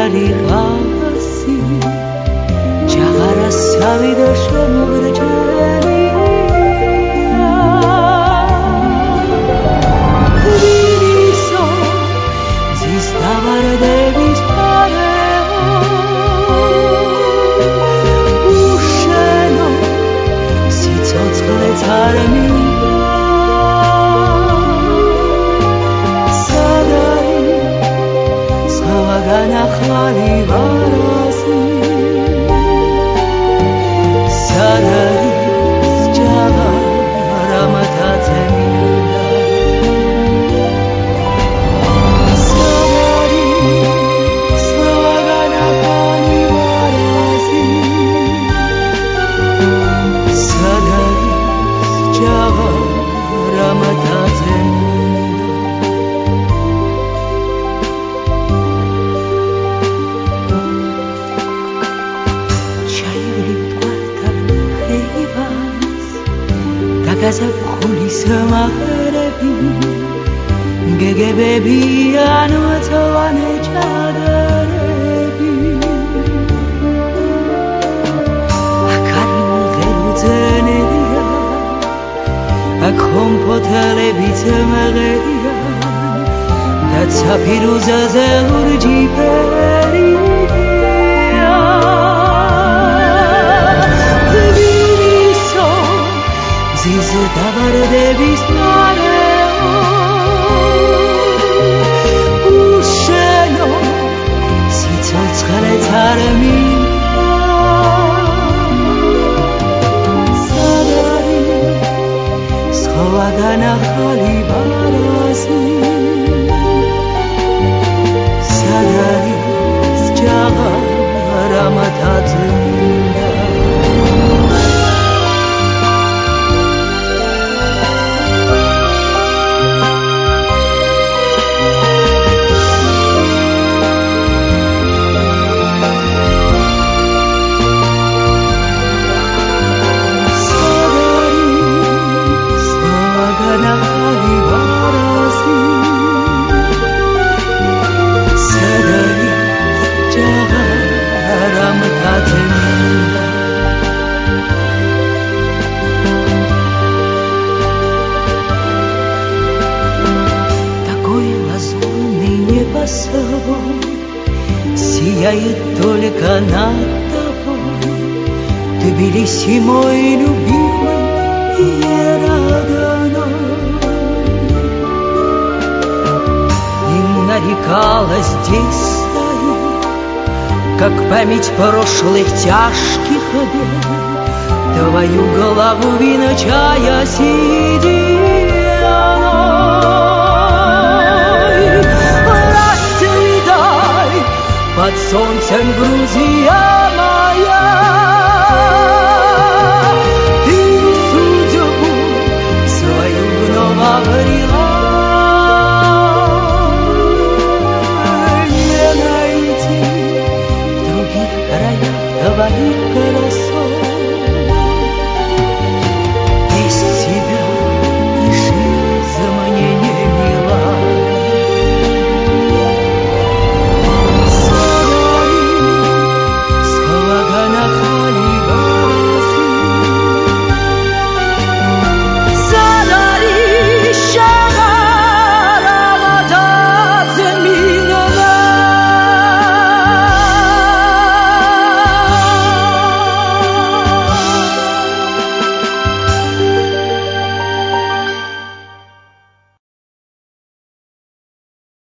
გარიღასი ჯაღარასავი და შემოგრჯენია ღვინისო ძის დავარდების პარეო უშენო სიცოცხლეც არ მინდა სად არის სხვა განახლალი ვარაზი სად არის ჯაღა რამათაძე მინდა სად არის სხვა განახლალი ვარაზი სად არის ჯაღა რამათაძე გაზაფხულის მაყრები გეგებები ან მწვანე ჭადრები აქ არის მღერუძენელია აქ ხომფოთლებიც მღერია და ცაფირუზაზე ლურჯი ფერია ძის დავარდების პარეო უშენო სიცოცხლეც არ მინდა სად არის სხვა განახლალი ვარაზი სად არის ჯაღა რამათაძე მინდა сияет только над тобой Тбилиси, мой любимый и родной И нарекала здесь стою Как память прошлых тяжких лет Твою голову венчая сединой Расцветай под солнцем, Грузия моя Ты судьбу свою вновь обрела Не найти в других краях твоих красот